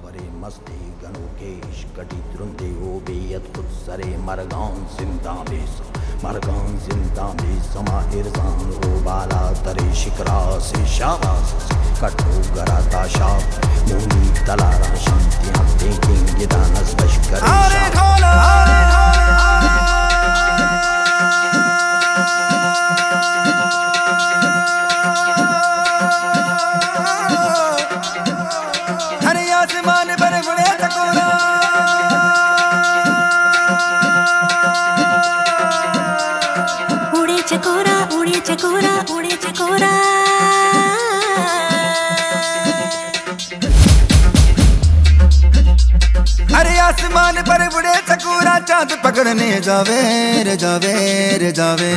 वरे मस्ती गणोकेश कटी द्रुंदे ओ बेयत खुद सरे मरगान जिंदा में समा इरजान ओ बाला तरे शिकरा से शाबाश कटो गरा ताशा मोनी तलारा शांतियां देखेंगे दानस बशकर आसमान पर उड़े चकोरा उड़े चकोरा उड़े चकोरा उड़े चकोरा अरे आसमान पर उड़े चकोरा चांद पकड़ने जावे रे जावे रे जावे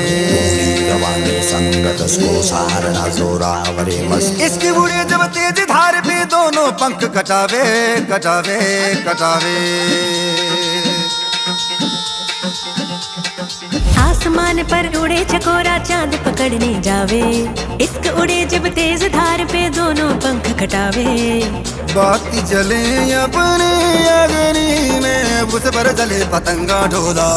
संगत को सहारा जोरा वरे मस्त इसकी उड़े जब तेज धार पे दोनों पंख कटावे कटावे कटावे आसमान पर उड़े चकोरा चांद पकड़ने जावे इश्क उड़े जब तेज धार पे दोनों पंख कटावे बाती जले अपने अग्नि में उस पर जले पतंगा ढोला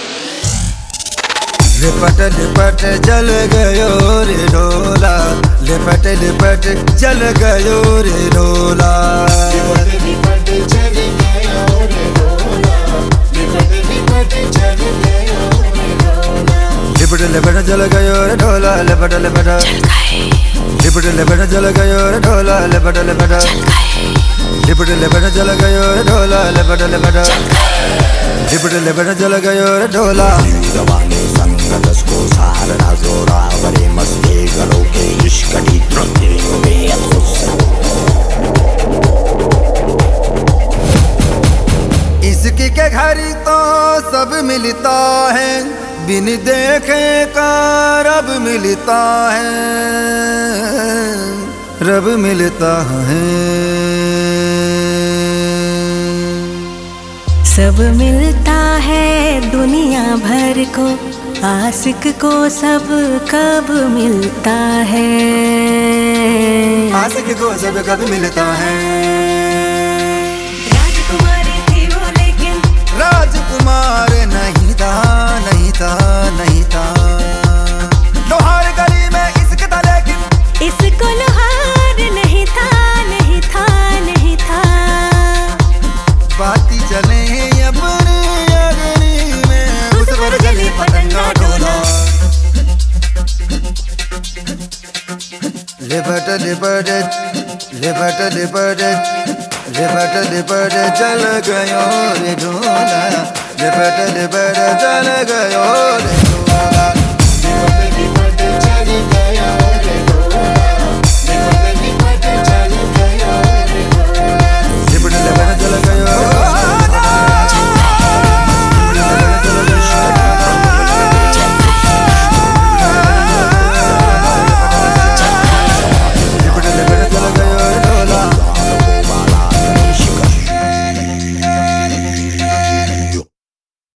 लिपट लिपट जल गयो रे ढोला लिपट लिपट जल गयो रे ढोला लिपट लिपट जल गयो रे ढोला लिपट लिपट जल गयो रे ढोला लिपट लिपट जल गयो रे ढोला लिपट लिपट लिपट लिपट जल गयो रे ढोला लिपट लिपट लिपट लिपट जल गयो रे ढोला लिपट लिपट लिपट लिपट जल गयो रे ढोला संगत को सहारा जोरा वरे मस्ती गणोकेश कटी द्रुंदे ओ बेयत खुद इसकी के घर तो सब मिलता है बिन देखे का रब मिलता है रब मिलता है सब मिलता है दुनिया भर को आशिक को सब कब मिलता है आशिक को सब कब मिलता है राजकुमारी थी वो लेकिन राजकुमार नहीं था नहीं था नहीं था लोहार गली में इश्क था लेकिन इसको लोहार नहीं था नहीं था नहीं था बाती चले अपने अग्नि में उस पर जले पतंगा ढोला लिपट लिपट लिपट लिपट लिपट लिपट जल गयो रे ढोला लिपट लिपट जल गयो रे